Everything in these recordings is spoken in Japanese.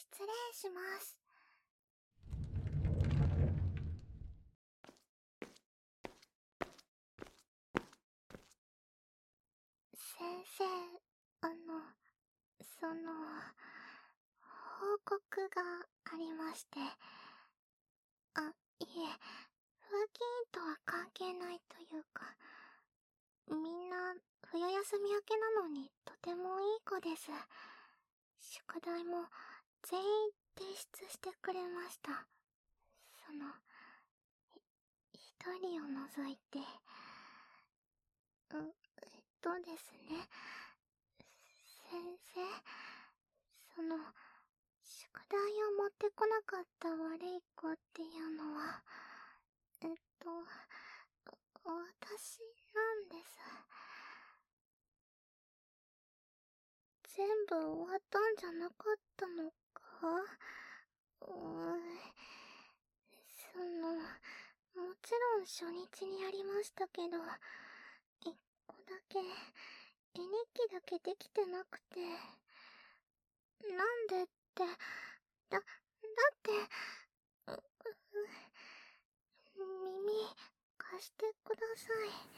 失礼します。先生、その、報告がありまして。いえ、風紀委員とは関係ないというか、みんな冬休み明けなのにとてもいい子です。宿題も全員提出してくれました。一人を除いて。ですね。先生、宿題を持ってこなかった悪い子っていうのは、私なんです。全部終わったんじゃなかったのか？もちろん初日にやりましたけど、一個だけ、絵日記だけできてなくて。なんでって、だって耳貸してくださ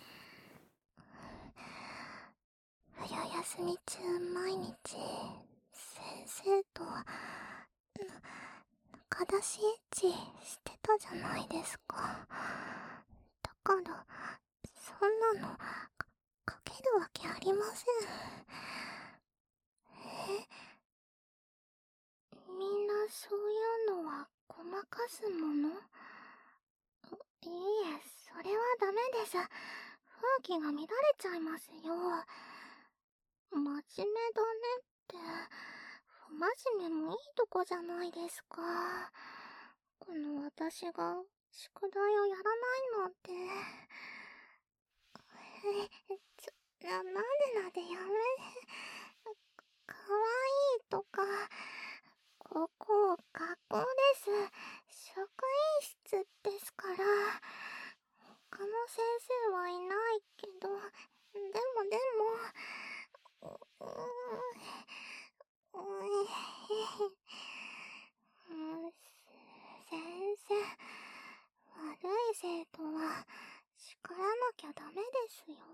い。冬休み中毎日、先生と、仲出しエッチしてたじゃないですか。だから、そんなの、書けるわけありません。みんなそういうのはごまかすもの？いいえ、それはダメです。風紀が乱れちゃいますよ。真面目だねって、不真面目もいいとこじゃないですか。この私が宿題をやらないなんて。なでなでやめ。かわいいとか、ここ学校です。職員室ですから。他の先生はいないけど、でも、先生、悪い生徒は叱らなきゃダメですよ。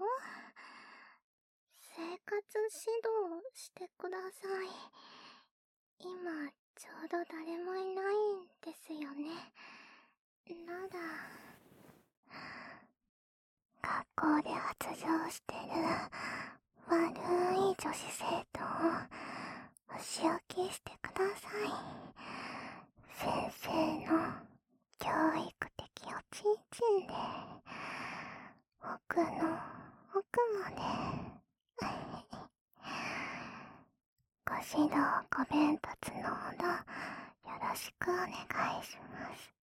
生活指導してください。今、ちょうど誰もいないんですよね。なだ。学校で発情してる悪い女子生徒をお仕置きしてください。先生の教育的おちんちんで奥の奥までご指導ご鞭撻のほどよろしくお願いします。